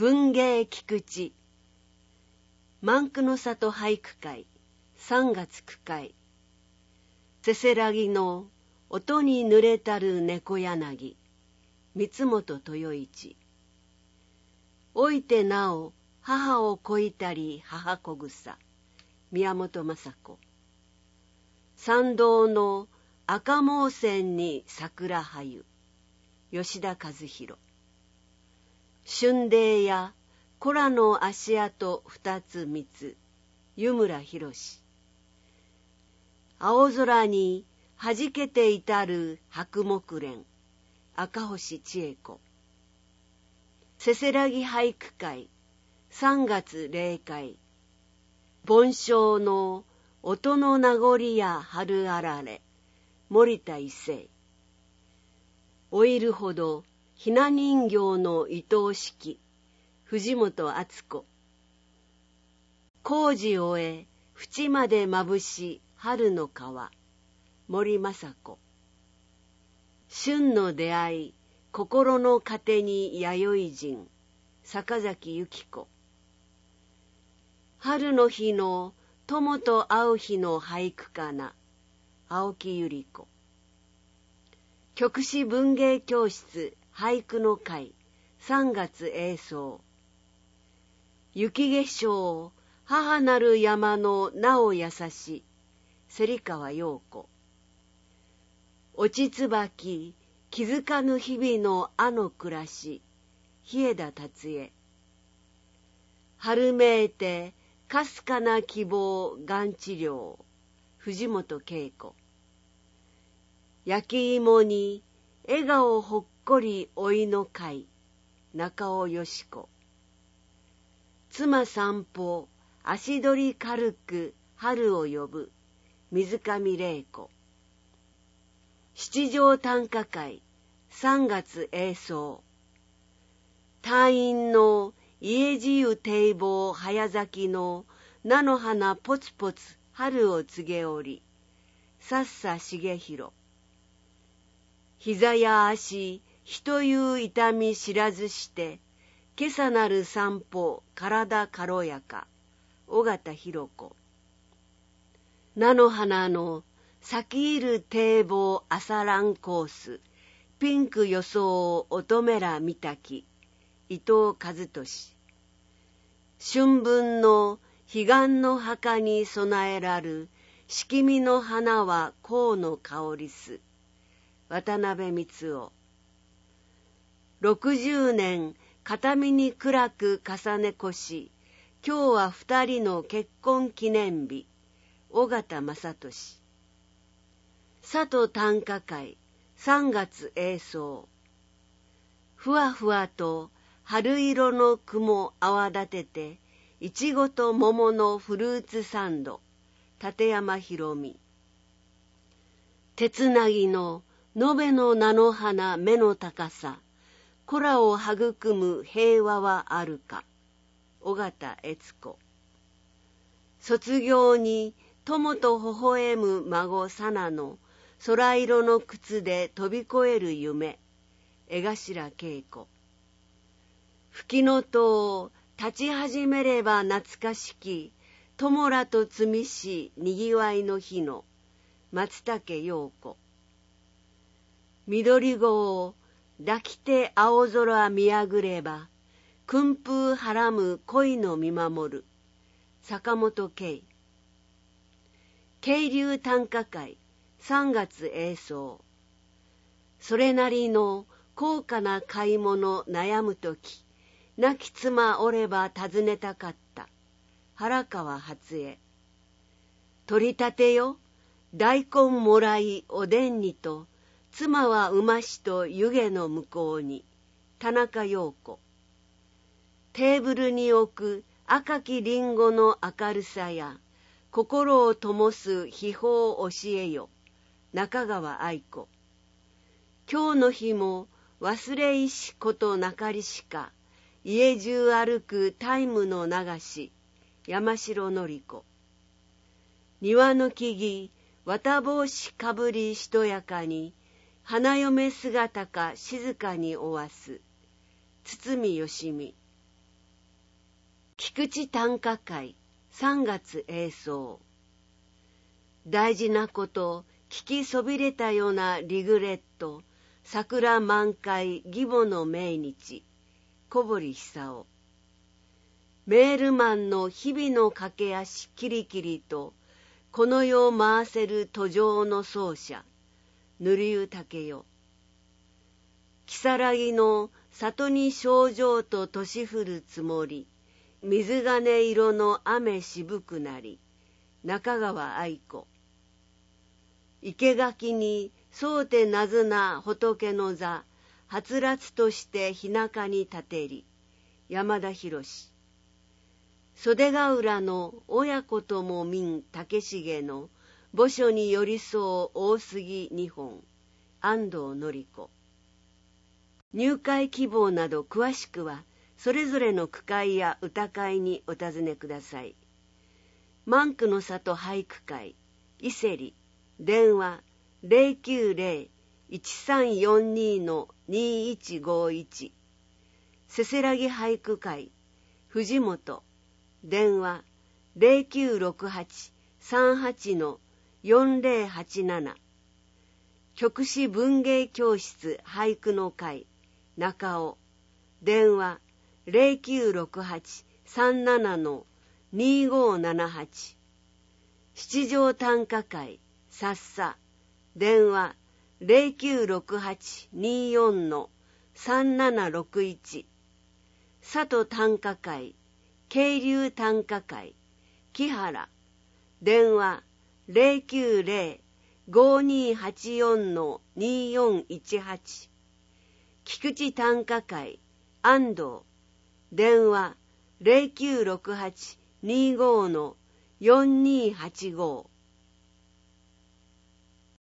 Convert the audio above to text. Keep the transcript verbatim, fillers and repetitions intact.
文芸菊池万句の里俳句会さんがつく会せせらぎの音に濡れたる猫柳三本豊一おいてなお母をこいたり母子草宮本雅子参道の赤毛線に桜はゆ吉田和弘春泥や子らの足跡二つ三つ湯村博青空にはじけて至る白木蓮赤星千恵子せせらぎ俳句会三月例会盆鐘の音の名残や春あられ森田一生老いるほどひな人形の愛おしき藤本敦子工事終え縁までまぶし春の川森雅子春の出会い心の糧に弥生人坂崎由紀子春の日の友と会う日の俳句かな青木百合子曲師文芸教室俳句の会三月永草雪化粧母なる山のなお優し芹川陽子落ち椿気づかぬ日々のあの暮らし日枝達也春めいてかすかな希望がん治療藤本恵子焼き芋に笑顔ほっこり老いの会中尾よし子妻散歩足取り軽く春を呼ぶ水上玲子七条短歌会三月永草隊員の家路ゆ堤防早咲きの菜の花ポツポツ春を告げおりさっさ重弘膝や足人いう痛み知らずして今朝なる散歩体軽やか尾形弘子菜の花の咲き入る堤防朝蘭コースピンク装乙女ら見たき伊藤和俊春分の彼岸の墓に備えらる敷見の花は香の香りす渡辺光夫六十年片身に暗く重ね越し今日は二人の結婚記念日尾形正俊佐渡短歌会三月永草ふわふわと春色の雲泡立てていちごと桃のフルーツサンド立山ひろみ手つなぎの延べの菜の花目の高さ子らを育む平和はあるか尾形悦子卒業に友と微笑む孫さなの空色の靴で飛び越える夢江頭恵子吹きの塔を立ち始めれば懐かしき友らと摘みしにぎわいの日の松竹陽子緑子を抱きて青空見やぐれば訓風はらむ恋の見守る坂本慶渓流短歌会三月永草それなりの高価な買い物悩むとき亡き妻おれば尋ねたかった原川初江取り立てよ大根もらいおでんにと妻は馬しと湯気の向こうに田中陽子テーブルに置く赤きりんごの明るさや心を灯す秘宝教えよ中川愛子今日の日も忘れ石ことなかりしか家中歩くタイムの流し山城典子庭の木々綿帽子かぶりしとやかに花嫁姿か静かにおわす堤よしみ菊池短歌会さんがつ演奏。大事なこと聞きそびれたようなリグレット桜満開義母の命日小堀久夫。メールマンの日々の駆け足キリキリとこの世を回せる途上の奏者塗生武代。如月の里に症状と年降るつもり水金色の雨渋くなり中川愛子。生垣にそうてなずな仏の座はつらつとして日中に立てり山田博。袖ヶ浦の親子とも民竹重の墓所に寄り添う大杉二本安藤典子。入会希望など詳しくはそれぞれの区会や歌会にお尋ねください。万句の里俳句会伊勢里電話 ゼロきゅうゼロ いちさんよんに にいちごいち。せせらぎ俳句会藤本電話 ゼロきゅうろくはち さんはち よんゼロはちなな。局士文芸教室俳句の会中尾電話 ゼロきゅうろくはち さんなな にごななはち。七条短歌会さっさ電話 ゼロきゅうろくはち によん さんななろくいち。佐渡短歌会渓流短歌会木原電話 ゼロきゅうゼロ ごにはちよん によんいちはち。菊池短歌会安藤電話 ゼロきゅうろくはち にご よんにはちご。